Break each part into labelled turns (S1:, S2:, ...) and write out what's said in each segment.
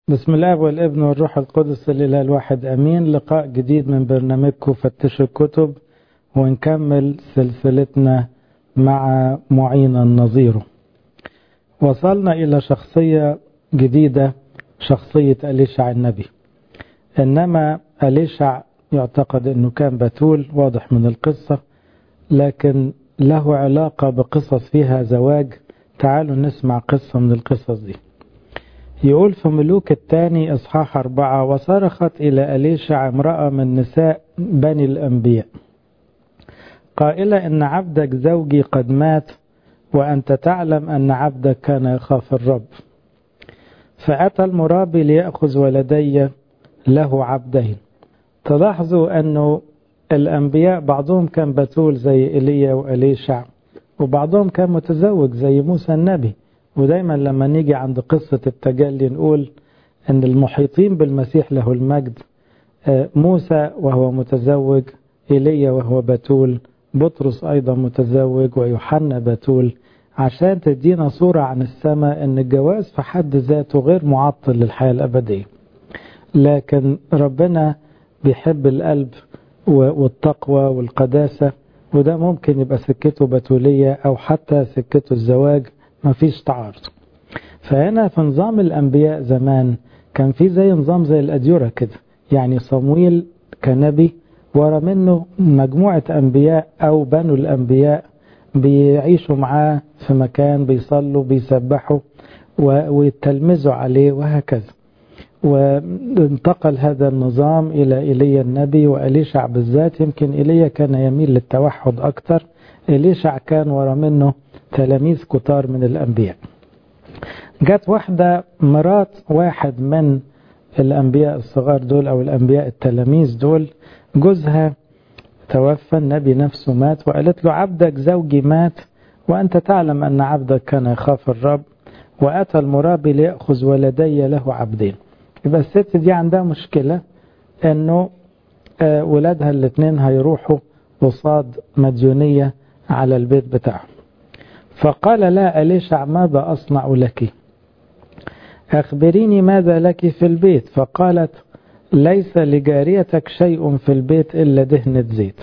S1: بسم الله والابن والروح القدس الإله الواحد أمين. لقاء جديد من برنامجكم فتشوا الكتب، ونكمل سلسلتنا مع معين النظير. وصلنا إلى شخصية جديدة، شخصية أليشع النبي. إنما أليشع يعتقد أنه كان بتول، واضح من القصة، لكن له علاقة بقصص فيها زواج. تعالوا نسمع قصة من القصص دي. يقول في ملوك الثاني إصحاح 4: وصرخت إلى أليشع امرأة من نساء بني الأنبياء قائلة: إن عبدك زوجي قد مات، وأنت تعلم أن عبدك كان يخاف الرب. فأتى المرابي ليأخذ ولدي له عبدين. تلاحظوا أنه الأنبياء بعضهم كان بتول زي إيليا وأليشع، وبعضهم كان متزوج زي موسى النبي. ودايما لما نيجي عند قصة التجلي نقول أن المحيطين بالمسيح له المجد موسى وهو متزوج، إيليا وهو بتول، بطرس أيضا متزوج، ويوحنا بتول، عشان تدينا صورة عن السماء أن الجواز في حد ذاته غير معطل للحياة الأبدية. لكن ربنا بيحب القلب والتقوى والقداسة، وده ممكن يبقى سكته بتولية أو حتى سكته الزواج، مفيش تعارض. فهنا في نظام الأنبياء زمان كان في زي نظام زي الأديرة كده، يعني صمويل كنبي ورا منه مجموعة أنبياء أو بنو الأنبياء بيعيشوا معاه في مكان، بيصلوا بيسبحوا ويتلمذوا عليه وهكذا. وانتقل هذا النظام إلى إيليا النبي وأليشع بالذات. يمكن إيليا كان يميل للتوحد أكتر، أليشع كان ورا منه تلاميذ كتار من الأنبياء. جت واحدة مرات واحد من الأنبياء الصغار دول أو الأنبياء التلاميذ دول، جوزها توفى، النبي نفسه مات، وقالت له: عبدك زوجي مات، وأنت تعلم أن عبدك كان يخاف الرب، وأتى المرابي ليأخذ ولدي له عبدين. يبقى الست دي عندها مشكلة أنه ولادها الاثنين هيروحوا قصاد مديونية على البيت بتاعهم. فقال لا أليشع: ماذا أصنع لك؟ أخبريني ماذا لك في البيت. فقالت: ليس لجاريتك شيء في البيت إلا دهنة زيت.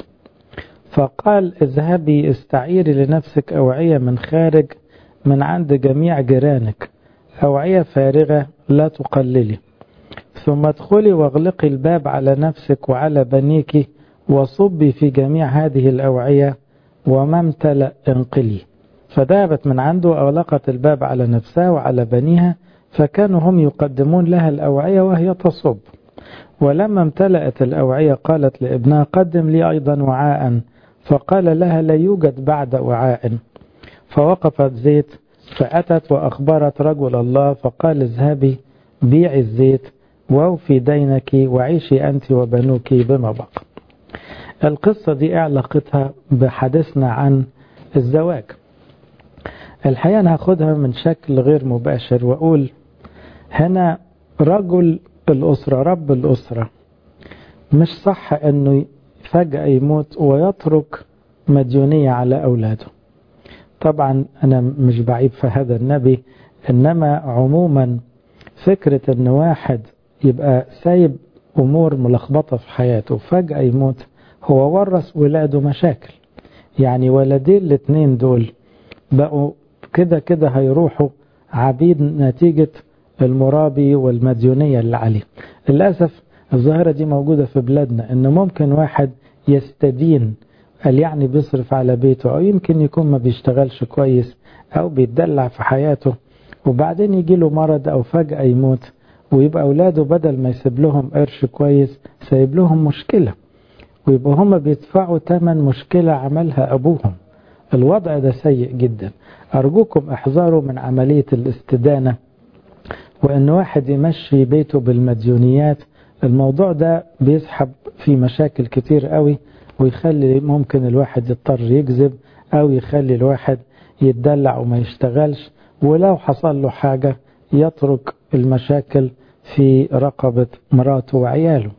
S1: فقال: اذهبي استعيري لنفسك أوعية من خارج من عند جميع جيرانك، أوعية فارغة لا تقللي، ثم ادخلي واغلقي الباب على نفسك وعلى بنيك، وصبي في جميع هذه الأوعية، وما امتلأ انقلي. فذهبت من عنده وأغلقت الباب على نفسها وعلى بنيها، فكانوا هم يقدمون لها الأوعية وهي تصب. ولما امتلأت الأوعية قالت لابنها: قدم لي أيضا وعاء. فقال لها: لا يوجد بعد وعاء. فوقفت زيت، فأتت وأخبرت رجل الله، فقال: اذهبي بيعي الزيت ووفي دينك وعيشي أنت وبنوك بما بقى. القصة دي علاقتها بحدثنا عن الزواج. الحقيقة أنا هاخدها من شكل غير مباشر وأقول هنا رجل الأسرة، رب الأسرة، مش صح أنه فجأة يموت ويترك مديونية على أولاده. طبعا أنا مش بعيب في هذا النبي، إنما عموما فكرة أن واحد يبقى سايب أمور ملخبطة في حياته فجأة يموت، هو ورث ولاده مشاكل. يعني ولدين الاثنين دول بقوا كده كده هيروحوا عبيد نتيجة المرابي والمديونية اللي عليه. للأسف الظاهرة دي موجودة في بلادنا، إن ممكن واحد يستدين، قال يعني بيصرف على بيته، أو يمكن يكون ما بيشتغلش كويس أو بيتدلع في حياته، وبعدين يجي له مرض أو فجأة يموت، ويبقى أولاده بدل ما يسيب لهم قرش كويس سيب لهم مشكلة، ويبقى هم بيدفعوا ثمن مشكلة عملها أبوهم. الوضع ده سيء جدا. أرجوكم احذروا من عملية الاستدانة، وأن واحد يمشي بيته بالمديونيات. الموضوع ده بيسحب في مشاكل كتير قوي، ويخلي ممكن الواحد يضطر يكذب، أو يخلي الواحد يتدلع وما يشتغلش، ولو حصل له حاجة يترك المشاكل في رقبة مراته وعياله.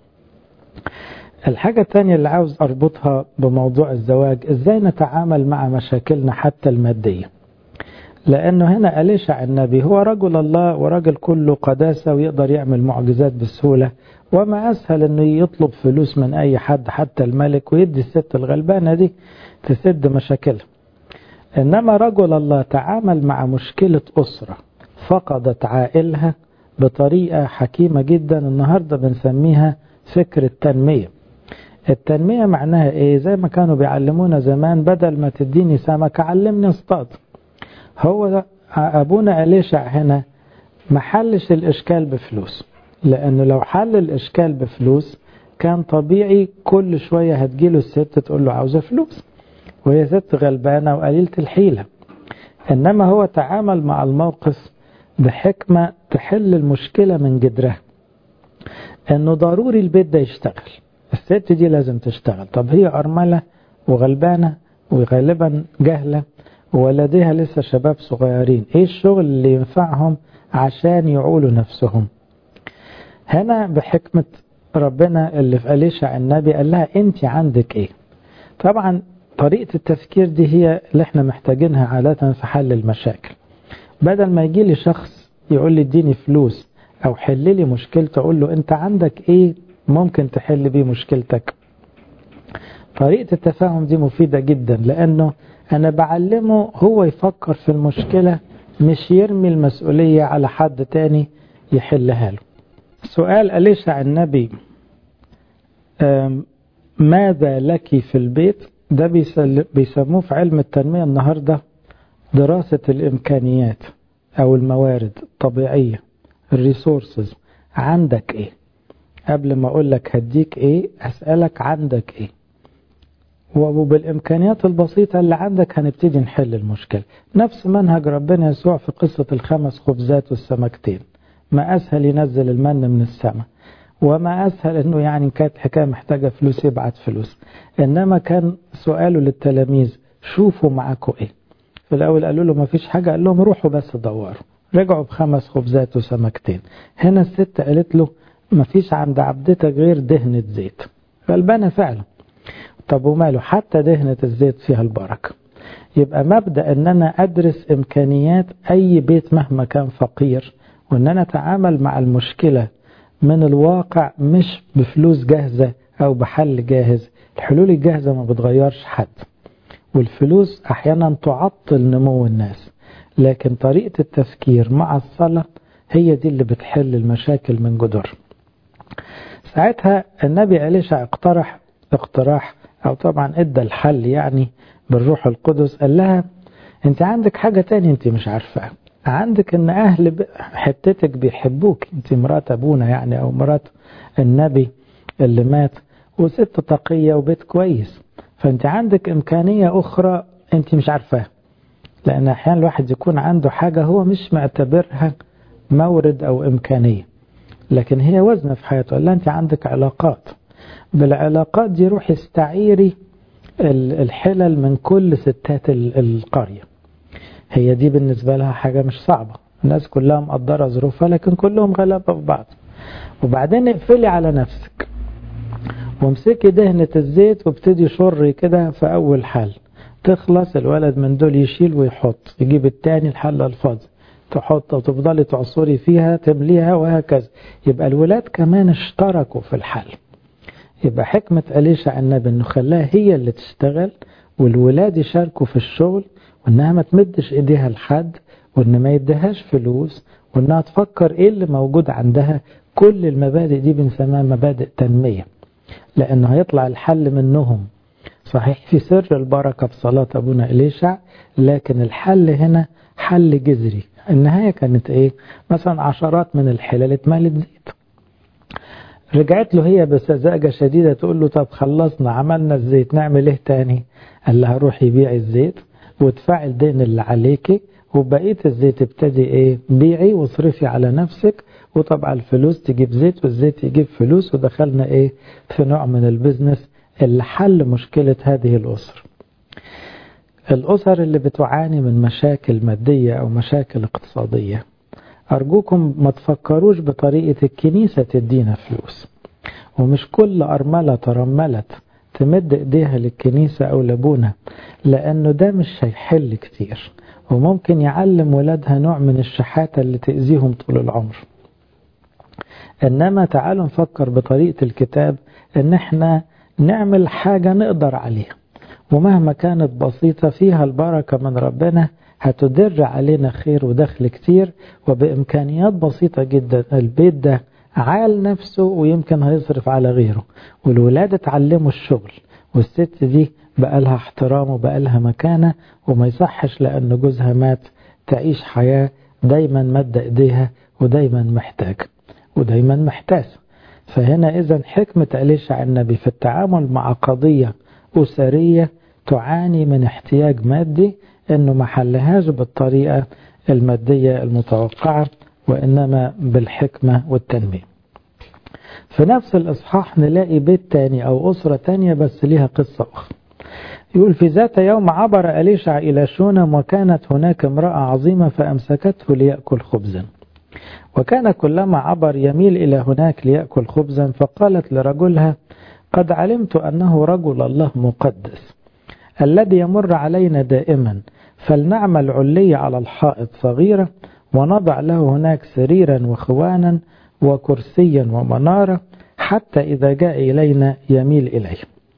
S1: الحاجة الثانية اللي عاوز أربطها بموضوع الزواج، إزاي نتعامل مع مشاكلنا حتى المادية. لأنه هنا أليشع النبي هو رجل الله ورجل كله قداسة ويقدر يعمل معجزات بسهولة، وما أسهل أنه يطلب فلوس من أي حد حتى الملك ويدي الست الغلبانة دي تسد مشاكلها. إنما رجل الله تعامل مع مشكلة أسرة فقدت عائلها بطريقة حكيمة جدا. النهاردة بنسميها فكر التنمية. التنمية معناها إيه؟ زي ما كانوا بيعلمونا زمان، بدل ما تديني سمكة علمني اصطاد. هو أبونا أليشع هنا ما حلش الإشكال بفلوس، لأنه لو حل الإشكال بفلوس كان طبيعي كل شوية هتجيله الست تقول له عاوزة فلوس، وهي ست غلبانة وقليلة الحيلة. إنما هو تعامل مع الموقف بحكمة تحل المشكلة من جذرها، إنه ضروري البيت ده يشتغل، الست دي لازم تشتغل. طب هي أرملة وغلبانة وغالبا جهلة وولديها لسه شباب صغيرين، ايه الشغل اللي ينفعهم عشان يعولوا نفسهم؟ هنا بحكمة ربنا اللي في أليشع النبي قال لها انت عندك ايه؟ طبعا طريقة التفكير دي هي اللي احنا محتاجينها عادة في حل المشاكل. بدل ما يجي لي شخص يقول لي اديني فلوس او حل لي مشكلته، اقول له انت عندك ايه ممكن تحل بيه مشكلتك. طريقة التفاهم دي مفيدة جدا، لأنه أنا بعلمه هو يفكر في المشكلة، مش يرمي المسؤولية على حد تاني يحلها له. سؤال أليشع النبي ماذا لك في البيت؟ ده بيسموه في علم التنمية النهاردة دراسة الإمكانيات أو الموارد الطبيعية، الريسورسز. عندك إيه؟ قبل ما أقول لك هديك إيه أسألك عندك إيه، وبالإمكانيات البسيطة اللي عندك هنبتدي نحل المشكلة. نفس منهج ربنا يسوع في قصة ال5 خبزات والسمكتين. ما أسهل ينزل المن من السماء، وما أسهل أنه يعني كانت حكاية محتاجة فلوس يبعت فلوس. إنما كان سؤاله للتلاميذ شوفوا معاكم إيه. في الأول قالوا له ما فيش حاجة، قال لهم روحوا بس دوروا. رجعوا ب5 خبزات وسمكتين. هنا الست قالت له ما فيش عند عبدتك غير دهنة زيت. غلبانة فعلا. طب وماله، حتى دهنة الزيت فيها البركة. يبقى مبدأ ان انا ادرس امكانيات اي بيت مهما كان فقير، وان انا اتعامل مع المشكلة من الواقع مش بفلوس جاهزة او بحل جاهز. الحلول الجاهزة ما بتغيرش حد، والفلوس احيانا تعطل نمو الناس، لكن طريقة التفكير مع الصلاة هي دي اللي بتحل المشاكل من جذور. ساعتها النبي أليشع اقتراح أو طبعا ادى الحل يعني بالروح القدس. قال لها انت عندك حاجة تانية انت مش عارفاها، عندك ان اهل حتتك بيحبوك، انت مرات ابونا يعني او مرات النبي اللي مات، وست تقية وبيت كويس. فانت عندك امكانية اخرى انت مش عارفاها، لان احيانا الواحد يكون عنده حاجة هو مش معتبرها مورد او امكانية، لكن هي وزن في حياته. قال لها انت عندك علاقات، بالعلاقات دي روحي استعيري الحلل من كل ستات القرية. هي دي بالنسبة لها حاجة مش صعبة، الناس كلها مقدرة ظروفها لكن كلهم غلابة في بعض. وبعدين اقفلي على نفسك وامسكي دهنة الزيت وابتدي شري كده في أول حل، تخلص الولد من دول يشيل ويحط، يجيب التاني الحلة الفاضي تحط وتفضلي تعصري فيها تمليها وهكذا. يبقى الولاد كمان اشتركوا في الحل. يبقى حكمة أليشع النبي انه خلاها هي اللي تشتغل والولاد يشاركوا في الشغل، وانها ما تمدش ايديها لحد، وان ما يديهاش فلوس، وانها تفكر ايه اللي موجود عندها. كل المبادئ دي بنسميها مبادئ تنمية، لانه هيطلع الحل منهم. صحيح في سر البركة في صلاة ابونا أليشع، لكن الحل هنا حل جذري. النهاية كانت ايه؟ مثلا عشرات من الحلال اتملت زيت. رجعت له هي بسذاجة شديدة تقول له طب خلصنا عملنا الزيت نعمل ايه تاني؟ قال لها روحي بيعي الزيت وادفعي الدين اللي عليكي، وبقية الزيت ابتدي ايه؟ بيعي واصرفي على نفسك، وطبعا الفلوس تجيب زيت والزيت يجيب فلوس، ودخلنا ايه؟ في نوع من البزنس اللي حل مشكلة هذه الأسر. الأسر اللي بتعاني من مشاكل مادية أو مشاكل اقتصادية، أرجوكم ما تفكروش بطريقة الكنيسة تدينا فلوس، ومش كل أرملة ترملت تمد إيديها للكنيسة أو لابونا، لأنه ده مش هيحل كتير، وممكن يعلم ولادها نوع من الشحاتة اللي تأذيهم طول العمر. إنما تعالوا نفكر بطريقة الكتاب إن احنا نعمل حاجة نقدر عليها، ومهما كانت بسيطة فيها البركة من ربنا، هتدر علينا خير ودخل كتير، وبإمكانيات بسيطة جدا البيت ده عال نفسه ويمكن هيصرف على غيره، والولاد اتعلموا الشغل، والست دي بقى لها احترام وبقى لها مكانة، وما يصحش لأن جوزها مات تعيش حياة دايما مد ايديها ودايما محتاج ودايما محتاس. فهنا إذن حكمة أليشع النبي في التعامل مع قضية أسرية تعاني من احتياج مادي، إنه ما حلهاش بالطريقة المادية المتوقعة، وإنما بالحكمة والتنمية. في نفس الإصحاح نلاقي بيت تاني أو أسرة تانية بس ليها قصة أخرى. يقول في ذات يوم عبر أليشع إلى شونم، وكانت هناك امرأة عظيمة فأمسكته ليأكل خبزا، وكان كلما عبر يميل إلى هناك ليأكل خبزا، فقالت لرجلها قد علمت أنه رجل الله مقدس الذي يمر علينا دائما، فلنعمل علية على الحائط صغيرة ونضع له هناك سريرا وخوانا وكرسيا ومنارة حتى إذا جاء إلينا يميل إليه.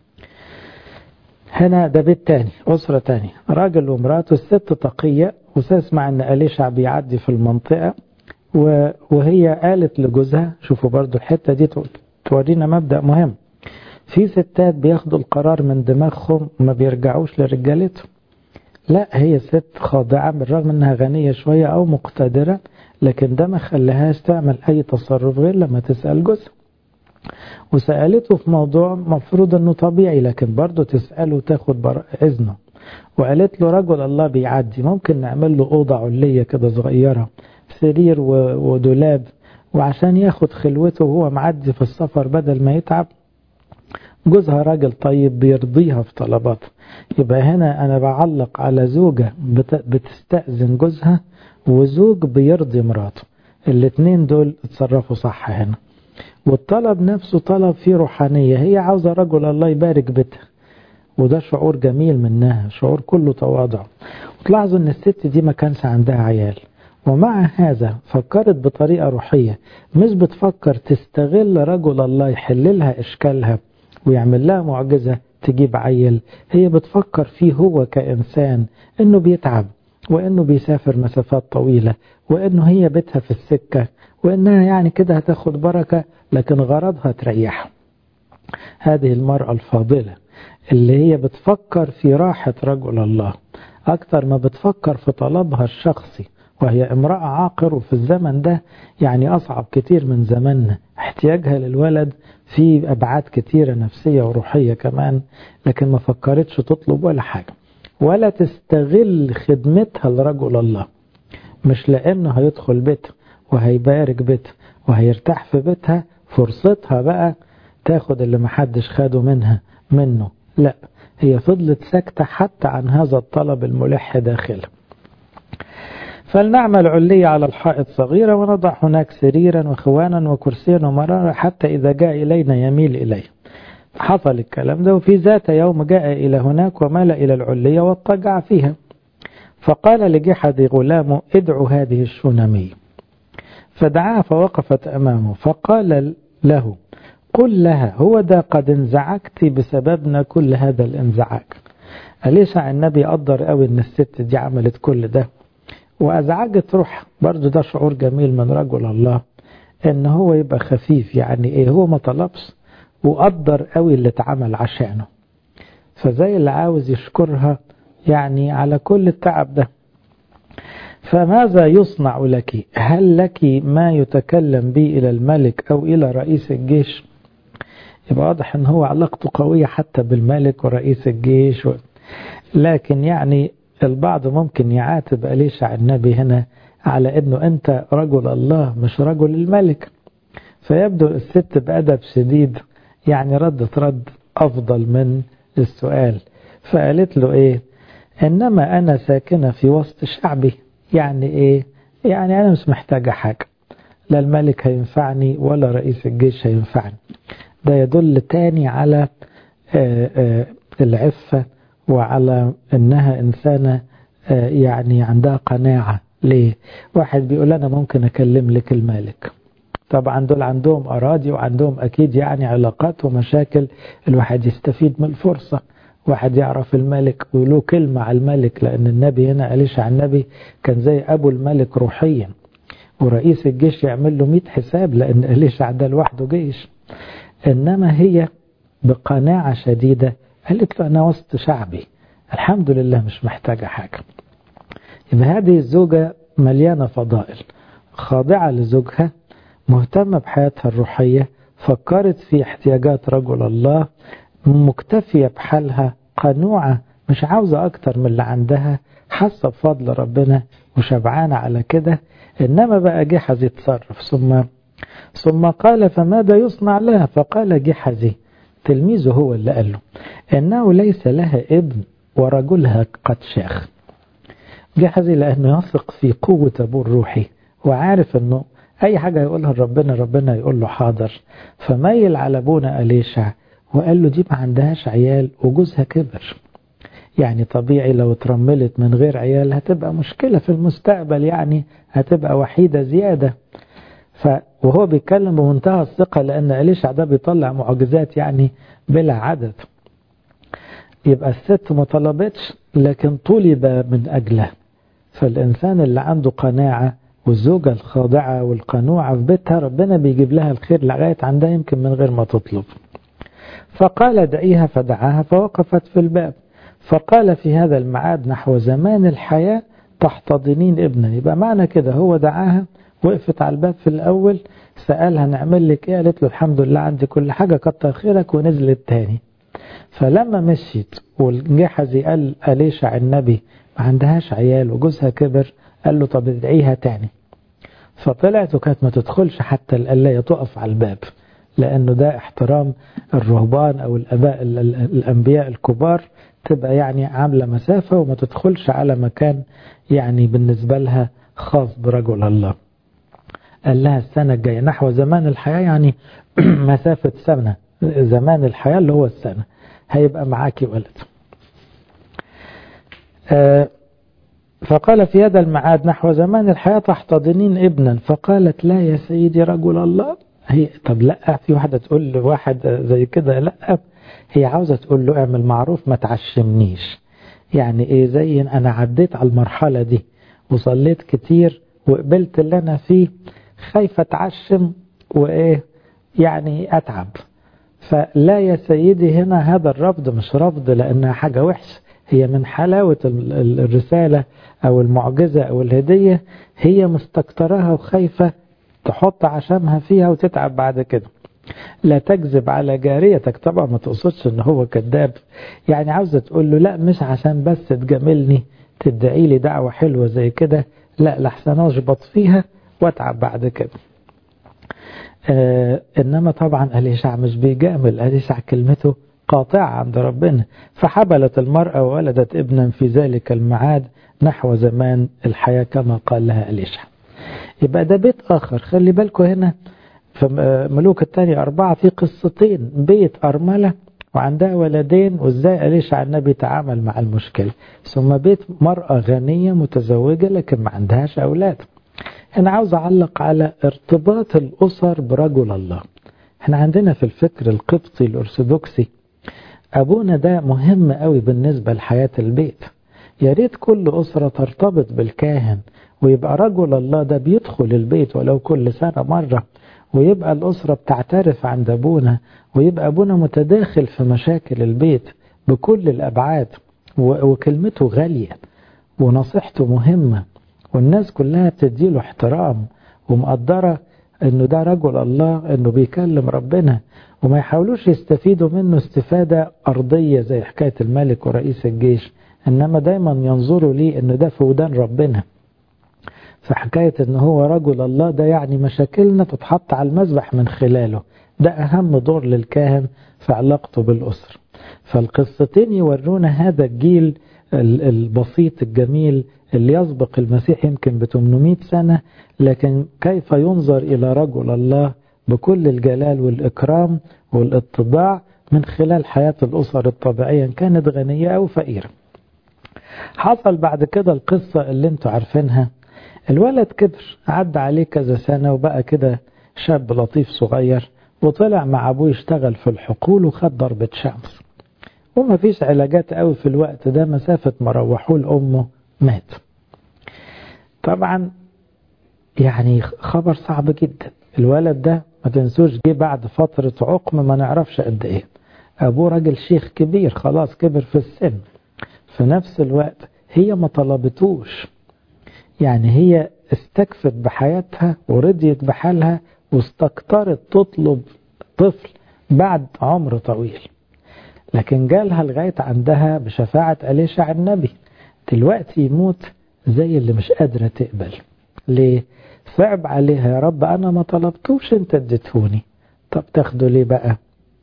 S1: هنا ده بيت تاني، أسرة تاني، راجل ومراته، الست تقية، وسيسمع أن أليشع بيعدي في المنطقة، وهي قالت لجوزها، شوفوا برضو الحتة دي تورينا مبدأ مهم، في ستات بياخدوا القرار من دماغهم وما بيرجعوش لرجالتهم، لا هي ست خاضعة بالرغم انها غنية شوية او مقتدرة، لكن ده ما خليهاش تعمل اي تصرف غير لما تسأل جوزها. وسألته في موضوع مفروض انه طبيعي، لكن برضه تسأله وتاخد اذنه، وقالت له رجل الله بيعدي، ممكن نعمل له اوضة علية كده صغيرة، سرير ودولاب، وعشان ياخد خلوته وهو معدي في السفر بدل ما يتعب. جوزها راجل طيب بيرضيها في طلباتها. يبقى هنا أنا بعلق على زوجة بتستأذن جوزها وزوج بيرضي مراته، الاتنين دول اتصرفوا صح هنا. والطلب نفسه طلب فيه روحانية، هي عاوزة رجل الله يبارك بيتها، وده شعور جميل منها، شعور كله تواضع. وتلاحظوا ان الست دي ما كانش عندها عيال، ومع هذا فكرت بطريقة روحية، مش بتفكر تستغل رجل الله يحللها إشكالها ويعمل لها معجزة تجيب عيل، هي بتفكر فيه هو كإنسان، إنه بيتعب وإنه بيسافر مسافات طويلة وإنه هي بيتها في السكة، وإنها يعني كده هتاخد بركة، لكن غرضها تريحه. هذه المرأة الفاضلة اللي هي بتفكر في راحة رجل الله أكثر ما بتفكر في طلبها الشخصي، وهي امرأة عاقر، وفي الزمن ده يعني أصعب كتير من زمننا، احتياجها للولد في أبعاد كتيرة نفسية وروحية كمان، لكن ما فكرتش تطلب ولا حاجة ولا تستغل خدمتها لرجل الله، مش لأنه هيدخل بيتها وهيبارك بيتها وهيرتاح في بيتها فرصتها بقى تاخد اللي محدش خاده منه، لا هي فضلت ساكتة حتى عن هذا الطلب الملح داخلها. فلنعمل علية على الحائط صغيرة ونضع هناك سريرا وخوانا وكرسيا ومرارة حتى إذا جاء إلينا يميل إليه. حصل الكلام ده. وفي ذات يوم جاء إلى هناك ومال إلى العلية واضطجع فيها، فقال لجحد غلامه ادعو هذه الشونمية، فدعاها فوقفت أمامه فقال له قل لها هو ده قد انزعجت بسببنا كل هذا الانزعاج. أليشع النبي قدر قوي ان الست دي عملت كل ده وأزعجت روح، برضو ده شعور جميل من رجل الله ان هو يبقى خفيف، يعني ايه هو ما طلبش وقدر قوي اللي اتعمل عشانه، فزي اللي عاوز يشكرها يعني على كل التعب ده. فماذا يصنع لك؟ هل لك ما يتكلم به إلى الملك أو إلى رئيس الجيش؟ يبقى واضح ان هو علاقته قوية حتى بالملك ورئيس الجيش لكن يعني البعض ممكن يعاتب أليشع النبي هنا على انه انت رجل الله مش رجل الملك، فيبدو الست بأدب شديد يعني رد افضل من السؤال، فقالت له ايه؟ انما انا ساكنة في وسط شعبي. يعني ايه؟ يعني انا مش محتاجة حاجة، لا الملك هينفعني ولا رئيس الجيش هينفعني. ده يدل تاني على العفة وعلى انها انسانة يعني عندها قناعة. ليه؟ واحد بيقول أنا ممكن أكلم لك الملك، طبعا دول عندهم أراضي وعندهم أكيد يعني علاقات ومشاكل، الواحد يستفيد من الفرصة. واحد يعرف الملك وله كلمة على الملك، لأن النبي هنا أليشع النبي كان زي أبو الملك روحيا، ورئيس الجيش يعمل له 100 حساب لأن أليشع ده لوحده جيش. إنما هي بقناعة شديدة قالت له أنا وسط شعبي الحمد لله مش محتاجة حاجة. يبقى هذه الزوجة مليانة فضائل، خاضعة لزوجها، مهتمة بحياتها الروحية، فكرت في احتياجات رجل الله، مكتفية بحالها، قنوعة مش عاوزة أكتر من اللي عندها، حاسة بفضل ربنا وشبعانة على كده. إنما بقى جحزي يتصرف. ثم قال فماذا يصنع لها؟ فقال جحزي تلميذه هو اللي قال له إنه ليس لها ابن ورجلها قد شاخ. جحزي لأنه يثق في قوة أبوه الروحي وعارف أنه أي حاجة يقولها ربنا يقول له حاضر، فميل على أبونا أليشع وقال له دي ما عندهاش عيال وجوزها كبر، يعني طبيعي لو اترملت من غير عيال هتبقى مشكلة في المستقبل، يعني هتبقى وحيدة زيادة. وهو بيتكلم بمنتهى الثقة لأن أليشع ده بيطلع معجزات يعني بلا عدد. يبقى الست ما طلبتش لكن طلب من أجله. فالإنسان اللي عنده قناعة والزوجة الخاضعة والقنوعة في بيتها ربنا بيجيب لها الخير لغاية عندها يمكن من غير ما تطلب. فقال دعيها فدعاها فوقفت في الباب. فقال في هذا الميعاد نحو زمان الحياة تحتضنين ابنا. يبقى معنى كده هو دعاها، وقفت على الباب في الأول، سألها نعمل لك ايه؟ قالت له الحمد لله عندي كل حاجة كتر خيرك، ونزلت تاني. فلما مشيت والجحزي قال أليشع النبي ما عندهاش عيال وجوزها كبر، قال له طب ادعيها تاني. فطلعت وكانت ما تدخلش حتى القلاية، تقف على الباب، لأنه ده احترام الرهبان أو الأباء الأنبياء الكبار، تبقى يعني عاملة مسافة وما تدخلش على مكان يعني بالنسبة لها خاص برجل الله. قال لها السنة الجاية نحو زمان الحياة، يعني مسافة سنة، زمان الحياة اللي هو السنة هيبقى معاكي ولد. فقال في هذا الميعاد نحو زمان الحياة تحتضنين ابنا. فقالت لا يا سيدي رجل الله. هي طب لا، في واحدة تقول لواحد زي كده لا، هي عاوزة تقول له اعمل معروف ما تعشمنيش. يعني ايه؟ زي انا عديت على المرحلة دي وصليت كتير وقبلت اللي انا فيه، خايفة اتعشم وايه يعني اتعب. فلا يا سيدي، هنا هذا الرفض مش رفض لانها حاجة وحش، هي من حلاوة الرسالة او المعجزة او الهدية، هي مستكترها وخايفة تحط عشمها فيها وتتعب بعد كده. لا تكذب على جاريتك، طبعا ما تقصدش ان هو كذاب، يعني عاوزة تقول له لا مش عشان بس تجاملني تدعي لي دعوة حلوة زي كده، لا لحسن اشبط فيها واتعب بعد كده. إنما طبعا أليشع مش بيجامل، أليشع كلمته قاطعة عند ربنا. فحبلت المرأة وولدت ابنا في ذلك الميعاد نحو زمان الحياة كما قال لها أليشع. يبقى ده بيت آخر. خلي بالكم هنا في ملوك الثاني 4 في قصتين، بيت أرملة وعندها ولدين وازاي أليشع النبي تعامل مع المشكلة، ثم بيت مرأة غنية متزوجة لكن ما عندهاش أولاد. أنا عاوز أعلق على ارتباط الأسر برجل الله. احنا عندنا في الفكر القبطي الأرثوذكسي أبونا ده مهم قوي بالنسبة لحياة البيت. يا ريت كل أسرة ترتبط بالكاهن، ويبقى رجل الله ده بيدخل البيت ولو كل سنة مرة، ويبقى الأسرة بتعترف عند أبونا، ويبقى أبونا متداخل في مشاكل البيت بكل الأبعاد، وكلمته غالية ونصيحته مهمة، والناس كلها بتديله احترام ومقدرة انه ده رجل الله، انه بيكلم ربنا، وما يحاولوش يستفيدوا منه استفادة أرضية زي حكاية الملك ورئيس الجيش، انما دايما ينظروا ليه انه ده في ودان ربنا. فحكاية انه هو رجل الله ده يعني مشاكلنا تتحط على المذبح من خلاله، ده اهم دور للكاهن في علاقته بالأسر. فالقصتين يورونا هذا الجيل البسيط الجميل اللي يسبق المسيح يمكن ب 800 سنة، لكن كيف ينظر إلى رجل الله بكل الجلال والإكرام والاتضاع من خلال حياة الأسر الطبيعية كانت غنية أو فقيرة. حصل بعد كده القصة اللي انتوا عارفينها. الولد كبر، عدى عليه كذا سنة وبقى كده شاب لطيف صغير، وطلع مع أبوه يشتغل في الحقول وخد ضربة شمس، وما فيش علاجات قوي في الوقت ده، مسافة ما روحوه لأمه مات. طبعا يعني خبر صعب جدا. الولد ده ما تنسوش جه بعد فترة عقم ما نعرفش قد ايه. أبوه راجل شيخ كبير خلاص، كبر في السن. في نفس الوقت هي ما طلبتوش، يعني هي استكفت بحياتها ورضيت بحالها واستكترت تطلب طفل بعد عمر طويل. لكن جالها لغاية عندها بشفاعة أليشع النبي دلوقتي يموت زي اللي مش قادرة تقبل. ليه؟ صعب عليها، يا رب أنا ما طلبتوش أنت اديتهوني، طب تاخده ليه بقى؟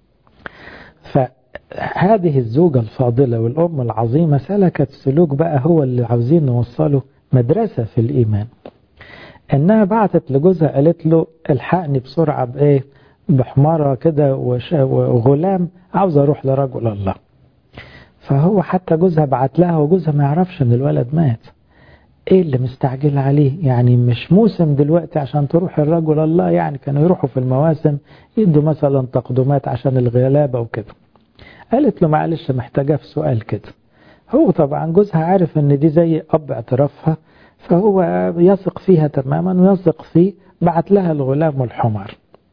S1: فهذه الزوجة الفاضلة والأم العظيمة سلكت سلوك بقى هو اللي عاوزين نوصله مدرسة في الإيمان. إنها بعتت لجوزها قالت له الحقني بسرعة بإيه؟ بحمارة كده وغلام، عاوز أروح لرجل الله. فهو حتى جوزها بعت لها، وجوزها ما يعرفش إن الولد مات. إيه اللي مستعجل عليه؟ يعني مش موسم دلوقتي عشان تروح الرجل الله، يعني كانوا يروحوا في المواسم يدوا مثلا تقدمات عشان الغلابة وكده. قالت له معلش محتاجة في سؤال كده. هو طبعا جوزها عارف ان دي زي اب اعترافها، فهو يثق فيها تماما ويثق فيه، بعت لها الغلام والحمار.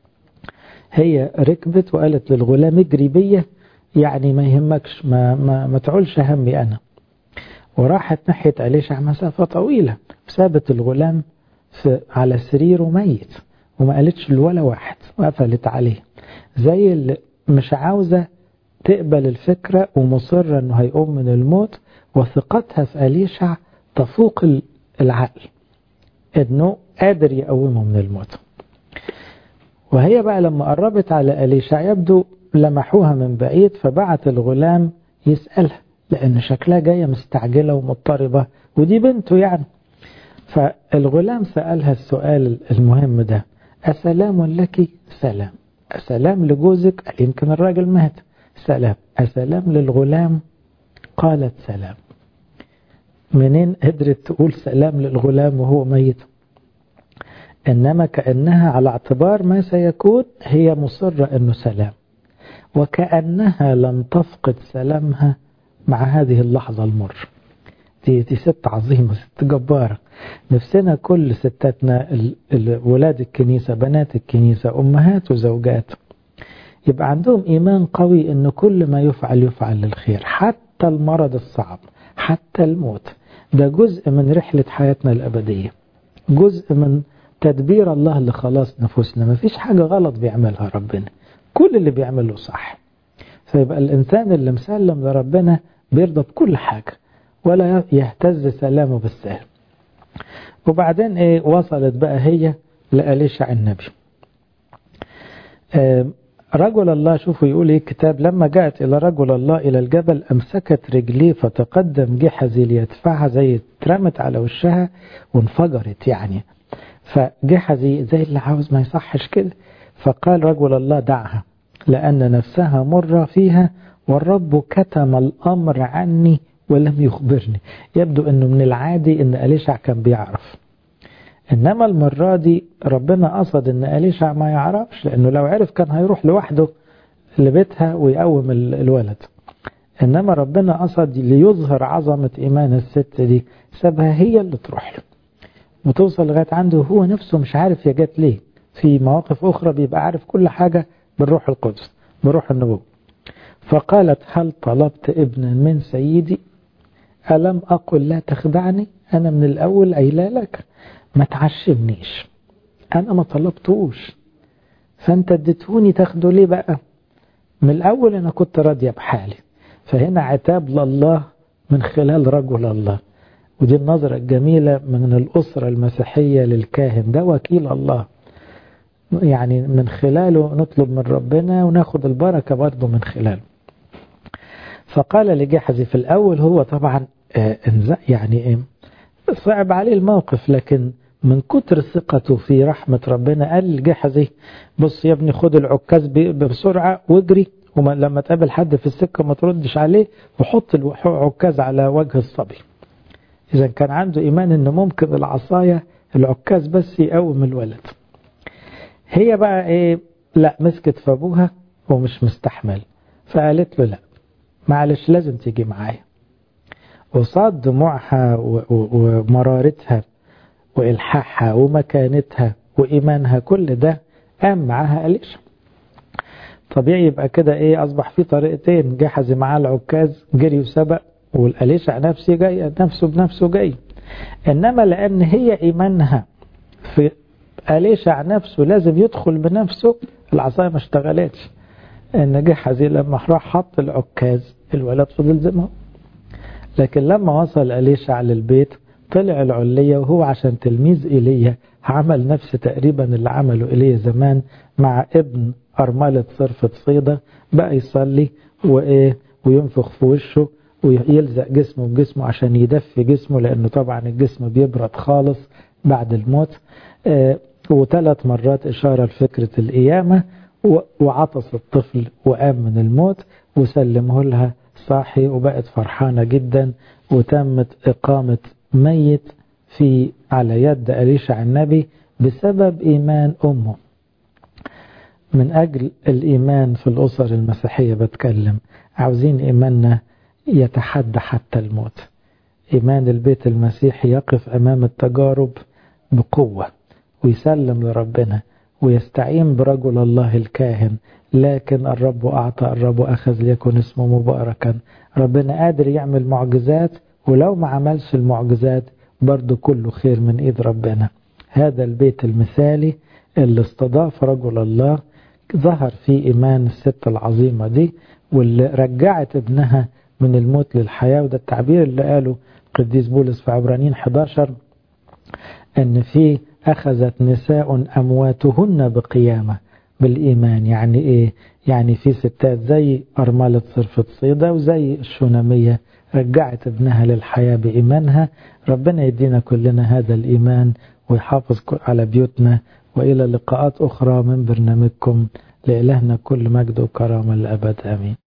S1: هي ركبت وقالت للغلام اجري بيا، يعني ما يهمكش، ما تعولش همي انا. وراحت ناحية أليشع مسافة طويلة، سابت الغلام على سريره ميت وما قالتش لولا واحد، وقفلت عليه زي اللي مش عاوزة تقبل الفكرة ومصرة انه هيقوم من الموت، وثقتها في أليشع تفوق العقل انه قادر يقومه من الموت. وهي بقى لما قربت على أليشع يبدو لمحوها من بعيد، فبعت الغلام يسألها لأن شكلها جاية مستعجلة ومضطربة ودي بنته يعني. فالغلام سألها السؤال المهم ده: أسلام لك؟ سلام. أسلام لجوزك؟ قال يمكن الراجل مات. سلام. أسلام للغلام؟ قالت سلام. منين قدرت تقول سلام للغلام وهو ميت؟ إنما كأنها على اعتبار ما سيكون هي مصرة أنه سلام، وكأنها لم تفقد سلامها مع هذه اللحظة المر. دي ست عظيمة، ست جبارة. نفسنا كل ستاتنا ولاد الكنيسة، بنات الكنيسة، أمهات وزوجات، يبقى عندهم إيمان قوي أن كل ما يفعل للخير، حتى المرض الصعب، حتى الموت، ده جزء من رحلة حياتنا الأبدية، جزء من تدبير الله لخلاص نفوسنا. ما فيش حاجة غلط بيعملها ربنا، كل اللي بيعمله صح. فيبقى الإنسان اللي مسلم لربنا بيرضى بكل حاجة ولا يهتز سلامه بالسهل. وبعدين ايه؟ وصلت بقى هي لأليشع النبي. رجل الله، شوفوا يقول ايه الكتاب: لما جاءت إلى رجل الله إلى الجبل أمسكت رجليه فتقدم جحزي ليدفعها، زي اترمت على وشها وانفجرت يعني. فجحزي زي اللي عاوز ما يصحش كده، فقال رجل الله: دعها لأن نفسها مرة فيها، والرب كتم الأمر عني ولم يخبرني. يبدو أنه من العادي أن أليشع كان بيعرف، إنما المرة دي ربنا قصد أن أليشع ما يعرفش، لأنه لو عرف كان هيروح لوحده لبيتها ويقوم الولد. إنما ربنا قصد ليظهر عظمة إيمان الست دي، سابها هي اللي تروح له وتوصل لغاية عنده، وهو نفسه مش عارف هي جت ليه. في مواقف أخرى بيبقى عارف كل حاجة بالروح القدس، بروح النبوة. فقالت: هل طلبت ابنا من سيدي؟ ألم أقل لا تخدعني؟ أنا من الأول قايله لك ما تعشمنيش، أنا ما طلبتوش، فأنت اديتهوني تاخده ليه بقى؟ من الأول أنا كنت راضية بحالي. فهنا عتاب لله من خلال رجل الله، ودي النظرة الجميلة من الأسرة المسيحية للكاهن، ده وكيل الله، يعني من خلاله نطلب من ربنا وناخد البركة برضه من خلاله. فقال لجحزي في الأول، هو طبعا يعني صعب عليه الموقف، لكن من كتر ثقته في رحمة ربنا قال لجحزي: بص يا ابني، خد العكاز بسرعة واجري ولما تقابل حد في السكة ما تردش عليه، وحط العكاز على وجه الصبي. إذا كان عنده إيمان إن ممكن العصاية العكاز بس يقوم الولد. هي بقى إيه؟ لا، مسكت في أبوها ومش مستحمل، فقالت له لا معلش لازم تيجي معايا. وصاد دموعها ومرارتها وإلحاحها ومكانتها وإيمانها كل ده قام معاها أليشع. طبيعي يبقى كده إيه؟ أصبح في طريقتين، جحز معاه العكاز جري وسبق، والأليشع نفسه بنفسه جاي. إنما لأن هي إيمانها في أليشع نفسه لازم يدخل بنفسه، العصاية ما اشتغلتش. إن جحزي لما راح حط العكاز الولد فضل زي ما هو. لكن لما وصل أليشع للبيت طلع العلية، وهو عشان تلميذ إيليا عمل نفس تقريبا اللي عمله إيليا زمان مع ابن أرملة صرفة صيدة، بقى يصلي وينفخ في وشه ويلزق جسمه بجسمه عشان يدفي جسمه، لأنه طبعا الجسم بيبرد خالص بعد الموت. وثلاث مرات إشارة لفكرة القيامة، وعطس الطفل وقام من الموت وسلمه لها صاحي، وبقت فرحانة جدا، وتمت إقامة ميت على يد أليشع النبي بسبب إيمان أمه. من أجل الإيمان في الأسر المسيحية بتكلم، عاوزين إيماننا يتحدى حتى الموت. إيمان البيت المسيحي يقف أمام التجارب بقوة ويسلم لربنا ويستعين برجل الله الكاهن، لكن الرب أعطى الرب أخذ ليكن اسمه مباركا. ربنا قادر يعمل معجزات، ولو ما عملش المعجزات برضو كله خير من إيد ربنا. هذا البيت المثالي اللي استضاف رجل الله ظهر فيه إيمان الست العظيمة دي، واللي رجعت ابنها من الموت للحياة. وده التعبير اللي قاله قديس بولس في عبرانيين 11، أن فيه أخذت نساء أمواتهن بقيامة بالإيمان. يعني إيه؟ يعني في ستات زي أرملة صرفة صيدة وزي الشونامية رجعت ابنها للحياة بإيمانها. ربنا يدينا كلنا هذا الإيمان ويحافظ على بيوتنا. وإلى لقاءات أخرى من برنامجكم، لإلهنا كل مجد وكرامة للأبد آمين.